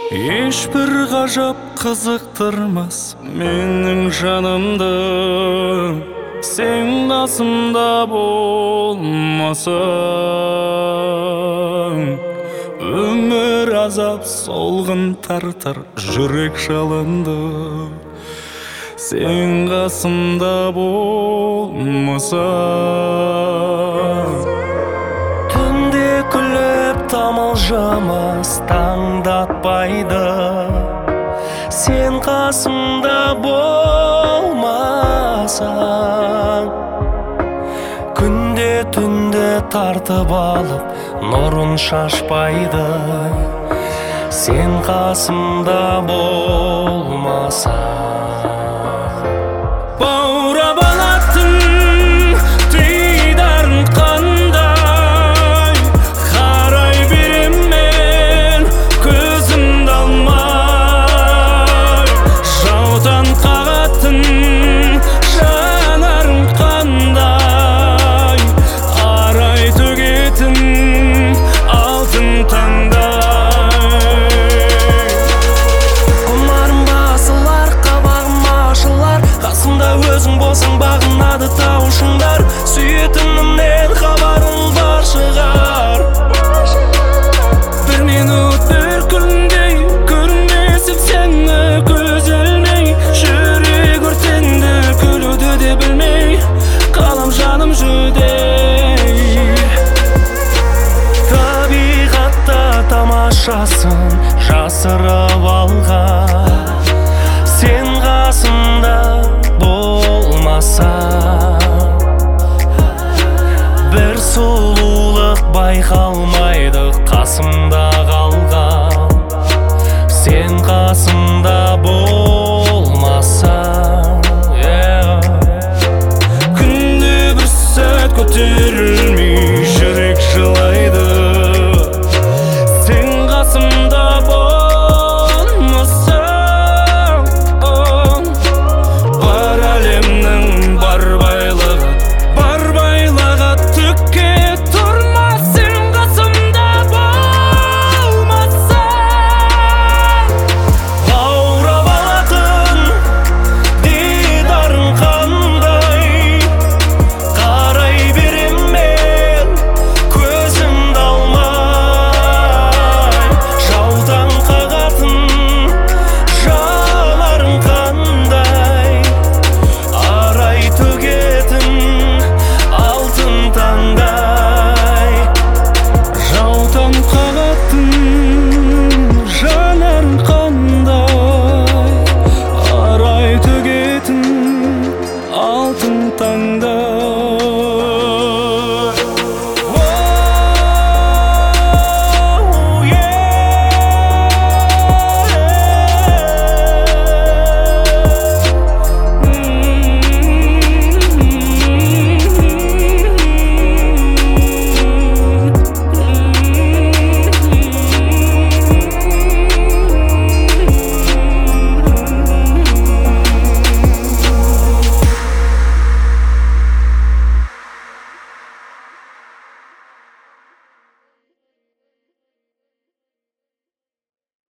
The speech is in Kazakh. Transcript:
Ешбір ғажап қызықтырмас менің жанымды, сен қасымда болмасаң. Өмір азап солғын тартар жүрек жалынды, сен қасымда болмасаң. Түнде күліп тамылжымас таңдатпайды, сен қасымда болмасаң. Күнде түнде тартып алып нұрын шашпайды, сен қасымда болмасаң. Баурап алатын дидарын қандай, қарай берем мен көзімді алмай. Жаутан қағатын жанарың қандай, арай төгетін алтын таңдай. Құмарым басылар, қабағым ашылар, қасымда өзің болсаң бағынады таушыңдар. Сүйетінімнен хабарың бар шығар. Бір минут бір күндей көрмесіп сені көз ілмей, жүрек өртенді күлуді де білмей, қалам жаным жүдей. Табиғатта тамашасын жасырып алған, сен қасымда болмасаң. Бір сұлулық байқалмайды қасымда